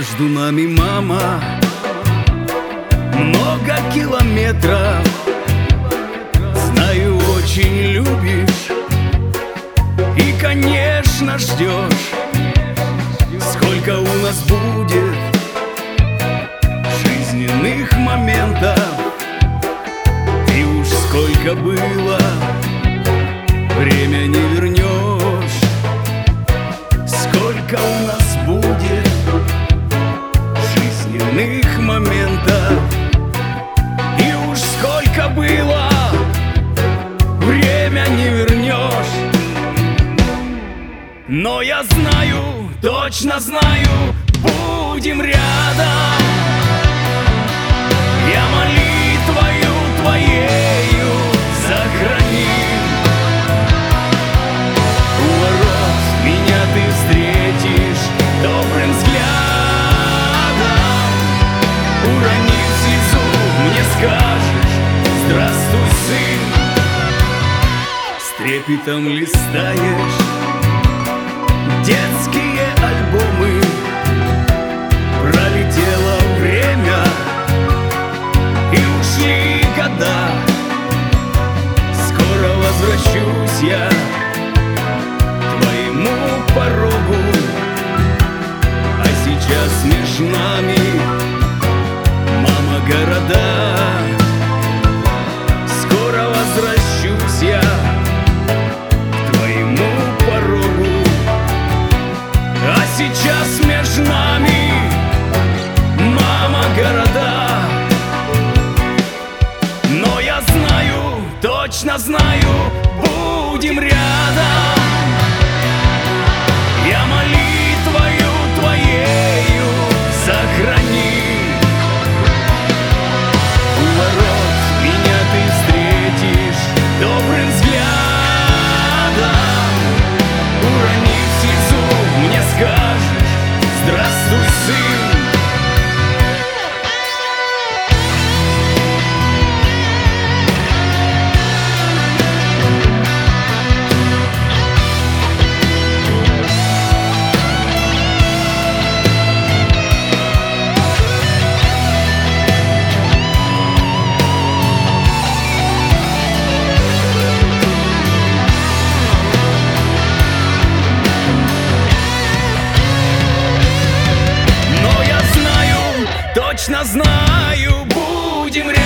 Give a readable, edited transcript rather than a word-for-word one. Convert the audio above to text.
Между нами, мама, много километров. Знаю, очень любишь и, конечно, ждешь, сколько у нас будет жизненных моментов. И уж сколько было, время не вернешь. Сколько у нас будет жизненных моментов. И уж сколько было, время не вернешь. Но я знаю, точно знаю, будем рядом. Я молитвою твоею сохраним. У ворот меня ты встретишь добрым взглядом. Уронив слезу, мне скажешь: здравствуй, сын. С трепетом листаешь детские альбомы. Пролетело время и ушли года. Скоро возвращусь я к твоему порогу. А сейчас между нами, мама, города. Скоро возвращусь я к твоему порогу. А сейчас между нами, мама, города. Но я знаю, точно знаю, будем рядом. Я молитвою твоею сохраним. У ворот меня ты встретишь добрым взглядом. Уронив слезу, мне скажешь: здравствуй, сын. Точно знаю, будем рядом.